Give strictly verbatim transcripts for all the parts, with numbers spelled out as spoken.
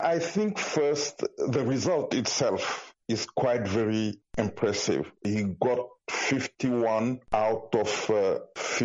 I think first, the result itself is quite very impressive. He got fifty-one out of uh,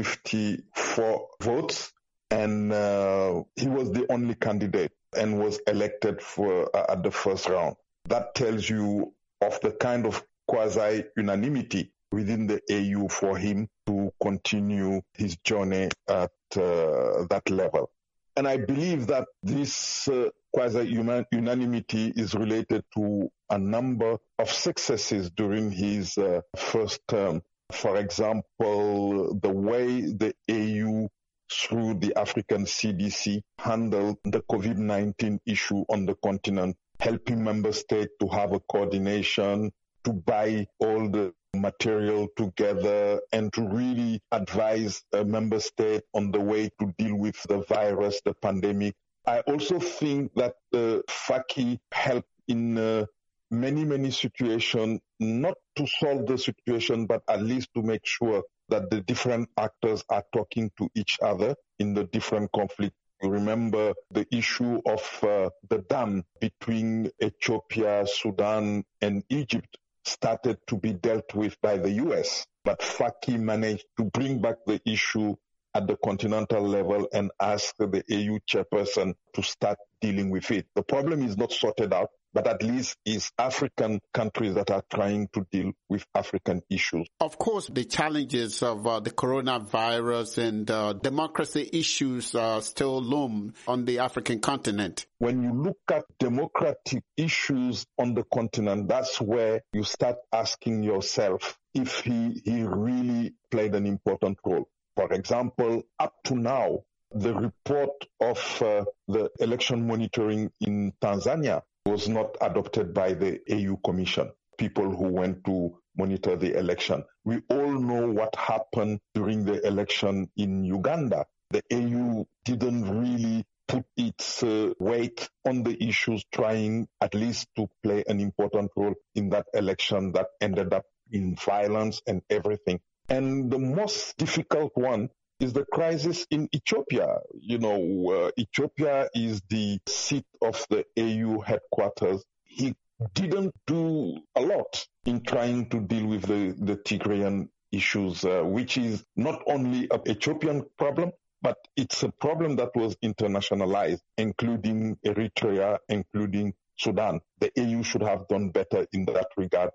fifty-four votes, and uh, he was the only candidate and was elected for uh, at the first round. That tells you of the kind of quasi-unanimity within the A U for him to continue his journey at uh, that level. And I believe that this uh, quasi-unanimity is related to a number of successes during his uh, first term. For example, the way the A U through the African C D C handled the COVID nineteen issue on the continent, helping member states to have a coordination, to buy all the material together, and to really advise a member state on the way to deal with the virus, the pandemic. I also think that uh, FACI helped in uh, many, many situations, not to solve the situation, but at least to make sure that the different actors are talking to each other in the different conflicts. You remember the issue of uh, the dam between Ethiopia, Sudan, and Egypt started to be dealt with by the U S, but FACI managed to bring back the issue at the continental level and ask the A U chairperson to start dealing with it. The problem is not sorted out, but at least it's African countries that are trying to deal with African issues. Of course, the challenges of uh, the coronavirus and uh, democracy issues uh, still loom on the African continent. When you look at democratic issues on the continent, that's where you start asking yourself if he, he really played an important role. For example, up to now, the report of uh, the election monitoring in Tanzania was not adopted by the A U Commission, people who went to monitor the election. We all know what happened during the election in Uganda. The A U didn't really put its uh, weight on the issues, trying at least to play an important role in that election that ended up in violence and everything. And the most difficult one is the crisis in Ethiopia. You know, uh, Ethiopia is the seat of the A U headquarters. He didn't do a lot in trying to deal with the, the Tigrayan issues, uh, which is not only an Ethiopian problem, but it's a problem that was internationalized, including Eritrea, including Sudan. The A U should have done better in that regard.